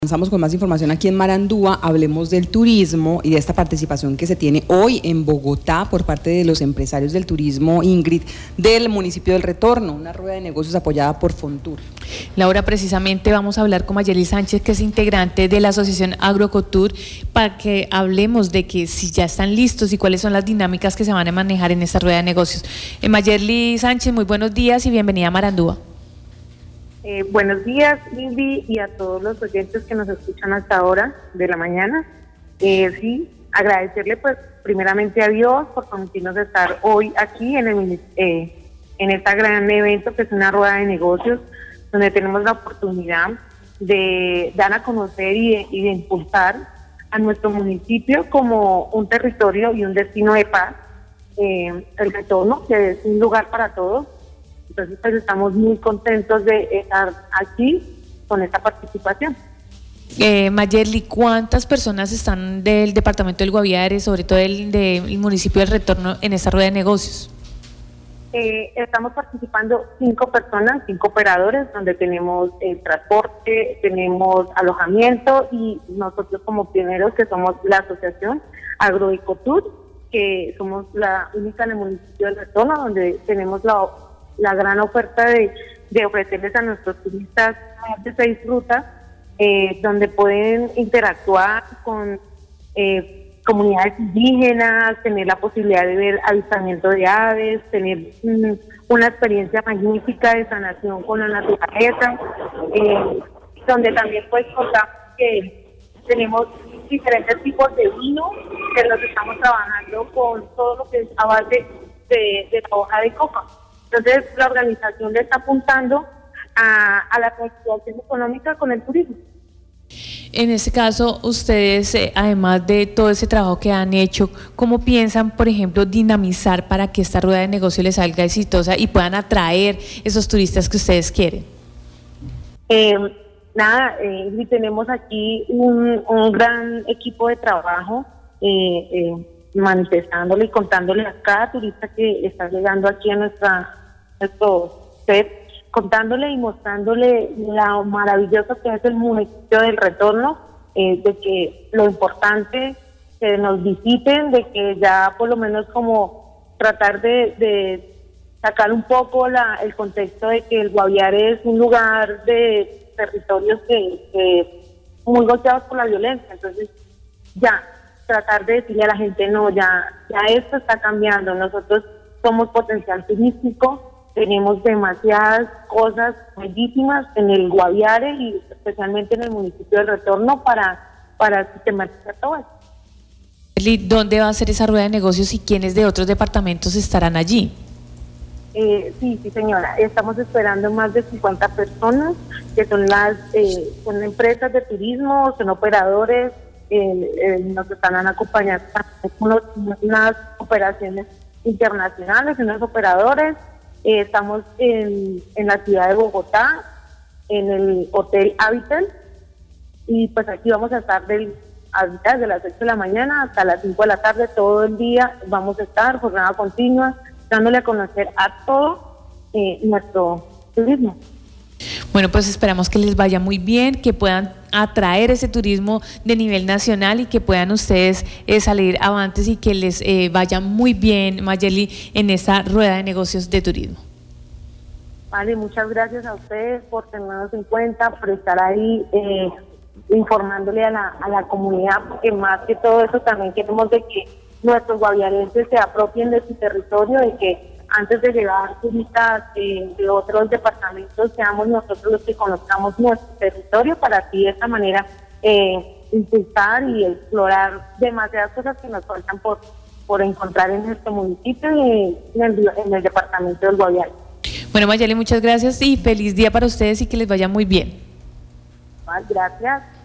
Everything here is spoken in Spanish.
Avanzamos con más información aquí en Marandúa. Hablemos del turismo y de esta participación que se tiene hoy en Bogotá por parte de los empresarios del turismo, Ingrid, del municipio del Retorno, una rueda de negocios apoyada por Fontur. Laura, precisamente vamos a hablar con Mayeli Sánchez, que es integrante de la asociación Agrocotur, para que hablemos de que si ya están listos y cuáles son las dinámicas que se van a manejar en esta rueda de negocios. Mayeli Sánchez, muy buenos días y bienvenida a Marandúa. Buenos días, Ingrid, y a todos los oyentes que nos escuchan hasta ahora de la mañana. Sí, agradecerle pues primeramente a Dios por permitirnos estar hoy aquí en este gran evento que es una rueda de negocios, donde tenemos la oportunidad de dar a conocer y de impulsar a nuestro municipio como un territorio y un destino de paz, el Retorno, que es un lugar para todos. Entonces pues estamos muy contentos de estar aquí con esta participación. Mayeli, ¿cuántas personas están del departamento del Guaviare, sobre todo del municipio del Retorno, en esta rueda de negocios? Estamos participando 5 personas, 5 operadores, donde tenemos el transporte, tenemos alojamiento y nosotros como pioneros, que somos la asociación Agrocotur, que somos la única en el municipio del Retorno, donde tenemos la gran oferta de ofrecerles a nuestros turistas más de 6 rutas, donde pueden interactuar con comunidades indígenas, tener la posibilidad de ver avistamiento de aves, tener una experiencia magnífica de sanación con la naturaleza, donde también pues contamos que tenemos diferentes tipos de vino, que los estamos trabajando con todo lo que es a base de la hoja de coca. Entonces, la organización le está apuntando a la reactivación económica con el turismo. En este caso, ustedes, además de todo ese trabajo que han hecho, ¿cómo piensan, por ejemplo, dinamizar para que esta rueda de negocio les salga exitosa y puedan atraer esos turistas que ustedes quieren? Tenemos aquí un gran equipo de trabajo, manifestándole y contándole a cada turista que está llegando aquí a nuestro set, contándole y mostrándole lo maravilloso que es el municipio del Retorno, de que lo importante que nos visiten, de que ya por lo menos como tratar de sacar un poco el contexto de que el Guaviare es un lugar de territorios que muy golpeados por la violencia. Entonces ya tratar de decirle a la gente, no, ya esto está cambiando, nosotros somos potencial turístico, tenemos demasiadas cosas bellísimas en el Guaviare y especialmente en el municipio del Retorno para sistematizar todo esto. ¿Dónde va a ser esa rueda de negocios y quiénes de otros departamentos estarán allí? Sí, señora, estamos esperando más de 50 personas, que son son empresas de turismo, son operadores, nos están acompañando con unas operaciones internacionales, unos operadores. Estamos en la ciudad de Bogotá, en el Hotel Habitel, y pues aquí vamos a estar desde las 8 de la mañana hasta las 5 de la tarde, todo el día vamos a estar, jornada continua, dándole a conocer a todo nuestro turismo. Bueno, pues esperamos que les vaya muy bien, que puedan atraer ese turismo de nivel nacional y que puedan ustedes salir avantes y que les vaya muy bien, Mayeli, en esta rueda de negocios de turismo. Vale, muchas gracias a ustedes por tenernos en cuenta, por estar ahí informándole a la comunidad, porque más que todo eso también queremos de que nuestros guaviarenses se apropien de su territorio, de que antes de llegar turistas de otros departamentos, seamos nosotros los que conozcamos nuestro territorio, para así de esta manera impulsar y explorar demasiadas cosas que nos faltan por encontrar en nuestro municipio y en el departamento del Guaviare. Bueno, Mayeli, muchas gracias y feliz día para ustedes y que les vaya muy bien. Gracias.